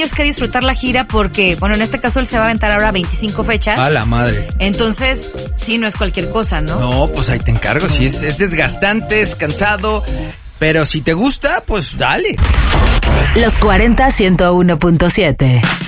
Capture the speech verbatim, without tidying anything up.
ellos que disfrutar la gira porque, bueno, en este caso él se va a aventar ahora veinticinco fechas. A la madre. Entonces, sí, no es cualquier cosa, ¿no? No, pues ahí te encargo. Sí, es, es desgastante, es cansado. Pero si te gusta, pues dale. Los cuarenta, ciento uno punto siete.